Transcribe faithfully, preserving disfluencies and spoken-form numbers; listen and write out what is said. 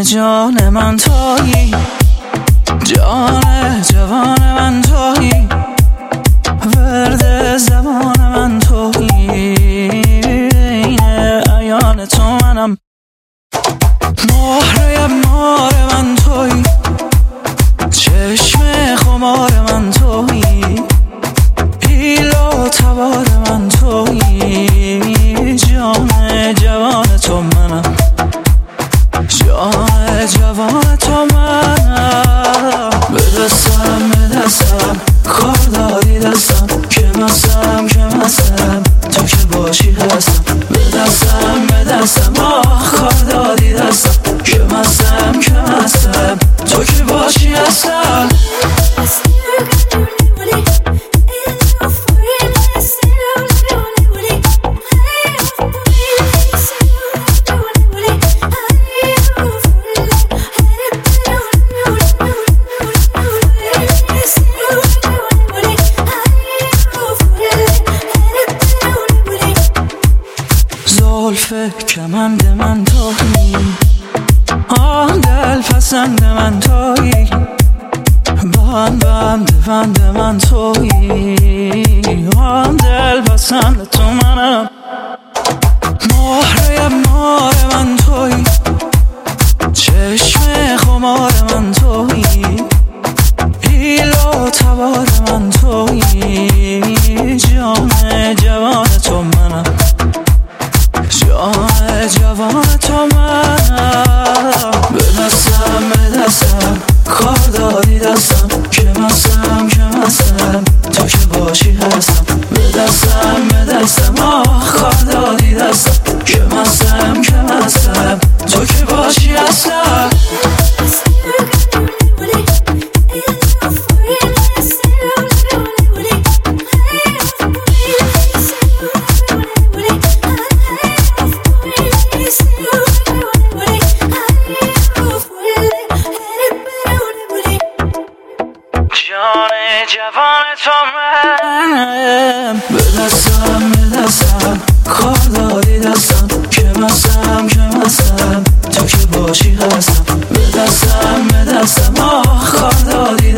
جان من تویی، جان جوان من تویی، ورد زمان من تویی، این عیان تو منم، مهره مار من تویی، چشم خمار من تویی، ایل و تبار من تویی، جان جوان تو منم، جان جوان تو منم. به دستم به دستم کار داری دستم، که مستم که مستم تو که باشی هستم. به دستم به دستم آه کار داری دستم، که مستم که مستم تو که باشی هستم. زلف کمند من تویی، آن دل پسند من تویی، بند بند بند من تویی، آن دل پسند تو منم، مهره مار من تویی، چشم خمار من تویی، ایل و تبار من تویی، جان جوان تو منم، جان جوان تو منم. به دستم به دستم کار داری دستم، که مستم که مستم تو که باشی هستم. به دستم به دستم آه کار داری دستم، که مستم که مستم تو که باشی هستم. جان جوان تو منم. به دستم به دستم کار داری دستم، که مستم که مستم تو که باشی هستم. به دستم به دستم آه کار داری